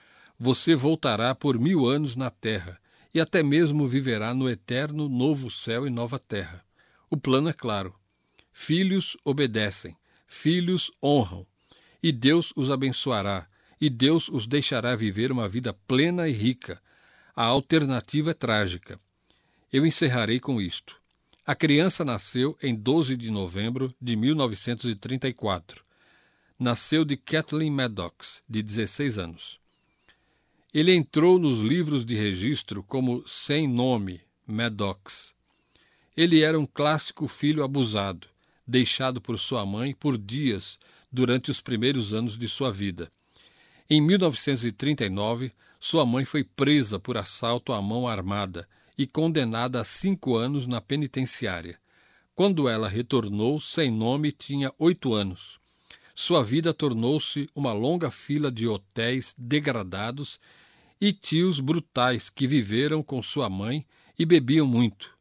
você voltará por mil anos na terra e até mesmo viverá no eterno novo céu e nova terra. O plano é claro. Filhos obedecem, filhos honram, e Deus os abençoará, e Deus os deixará viver uma vida plena e rica. A alternativa é trágica. Eu encerrarei com isto. A criança nasceu em doze de novembro de mil novecentos e trinta e quatro. Nasceu de Kathleen Maddox, de dezesseis anos. Ele entrou nos livros de registro como sem nome, Maddox. Ele era um clássico filho abusado, deixado por sua mãe por dias durante os primeiros anos de sua vida. Em mil novecentos e trinta e nove, sua mãe foi presa por assalto à mão armada e condenada a cinco anos na penitenciária. Quando ela retornou, sem nome, tinha oito anos. Sua vida tornou-se uma longa fila de hotéis degradados e tios brutais que viveram com sua mãe e bebiam muito.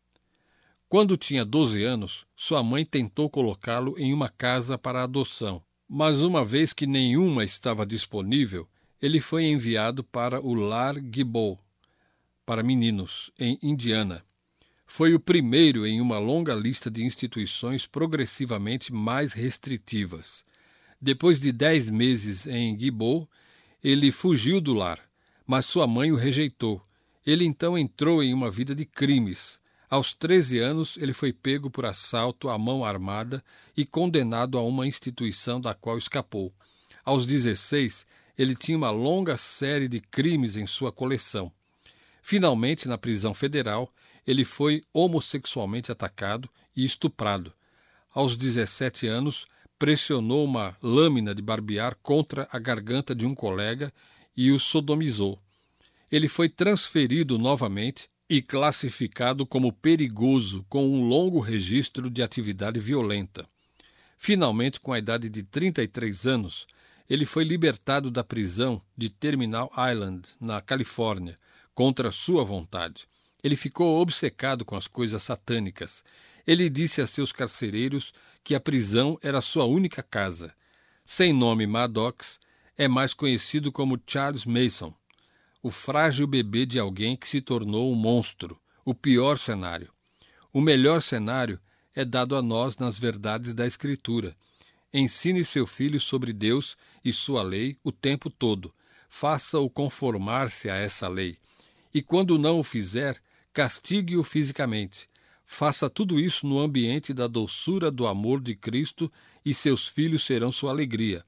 Quando tinha doze anos, sua mãe tentou colocá-lo em uma casa para adoção, mas uma vez que nenhuma estava disponível, ele foi enviado para o Lar Gibbon, para meninos, em Indiana. Foi o primeiro em uma longa lista de instituições progressivamente mais restritivas. Depois de dez meses em Gibbon, ele fugiu do lar, mas sua mãe o rejeitou. Ele então entrou em uma vida de crimes. Aos treze anos, ele foi pego por assalto à mão armada e condenado a uma instituição da qual escapou. Aos dezesseis, ele tinha uma longa série de crimes em sua coleção. Finalmente, na prisão federal, ele foi homossexualmente atacado e estuprado. Aos dezessete anos, pressionou uma lâmina de barbear contra a garganta de um colega e o sodomizou. Ele foi transferido novamente e classificado como perigoso, com um longo registro de atividade violenta. Finalmente, com a idade de trinta e três anos, ele foi libertado da prisão de Terminal Island, na Califórnia, contra sua vontade. Ele ficou obcecado com as coisas satânicas. Ele disse a seus carcereiros que a prisão era sua única casa. Sem nome Maddox, é mais conhecido como Charles Mason, o frágil bebê de alguém que se tornou um monstro, o pior cenário. O melhor cenário é dado a nós nas verdades da Escritura. Ensine seu filho sobre Deus e sua lei o tempo todo. Faça-o conformar-se a essa lei. E quando não o fizer, castigue-o fisicamente. Faça tudo isso no ambiente da doçura do amor de Cristo e seus filhos serão sua alegria.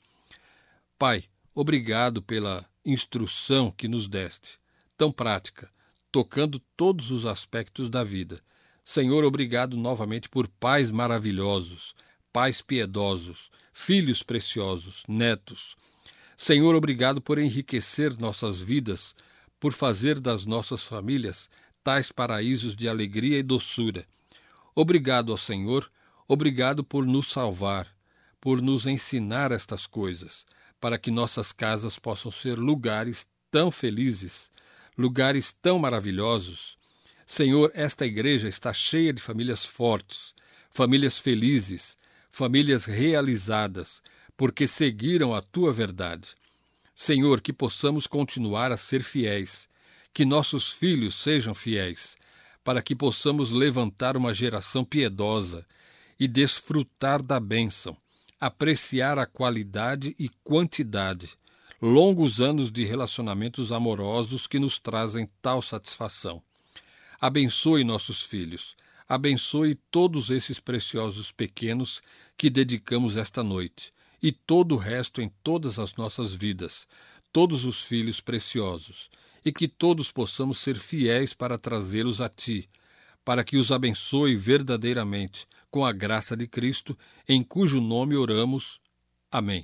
Pai, obrigado pela instrução que nos deste, tão prática, tocando todos os aspectos da vida. Senhor, obrigado novamente por pais maravilhosos, pais piedosos, filhos preciosos, netos. Senhor, obrigado por enriquecer nossas vidas, por fazer das nossas famílias tais paraísos de alegria e doçura. Obrigado ao Senhor, obrigado por nos salvar, por nos ensinar estas coisas, para que nossas casas possam ser lugares tão felizes, lugares tão maravilhosos. Senhor, esta igreja está cheia de famílias fortes, famílias felizes, famílias realizadas, porque seguiram a Tua verdade. Senhor, que possamos continuar a ser fiéis, que nossos filhos sejam fiéis, para que possamos levantar uma geração piedosa e desfrutar da bênção, apreciar a qualidade e quantidade, longos anos de relacionamentos amorosos que nos trazem tal satisfação. Abençoe nossos filhos, abençoe todos esses preciosos pequenos que dedicamos esta noite, e todo o resto em todas as nossas vidas, todos os filhos preciosos, e que todos possamos ser fiéis para trazê-los a Ti, para que os abençoe verdadeiramente, com a graça de Cristo, em cujo nome oramos. Amém.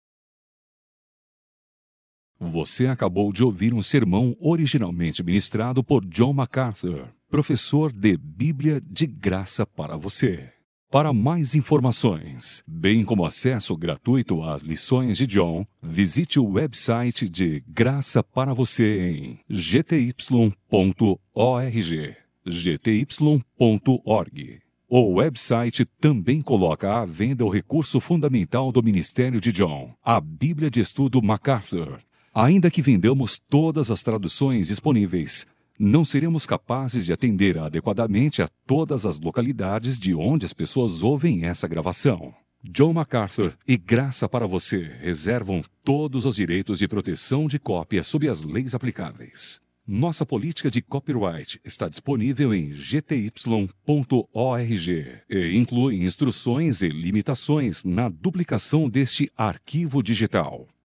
Você acabou de ouvir um sermão originalmente ministrado por John MacArthur, professor de Bíblia de Graça para você. Para mais informações, bem como acesso gratuito às lições de John, visite o website de Graça para Você em g t y ponto org. g t y ponto org. O website também coloca à venda o recurso fundamental do ministério de John, a Bíblia de Estudo MacArthur. Ainda que vendamos todas as traduções disponíveis, não seremos capazes de atender adequadamente a todas as localidades de onde as pessoas ouvem essa gravação. John MacArthur e Graça para Você reservam todos os direitos de proteção de cópia sob as leis aplicáveis. Nossa política de copyright está disponível em g t y ponto org e inclui instruções e limitações na duplicação deste arquivo digital.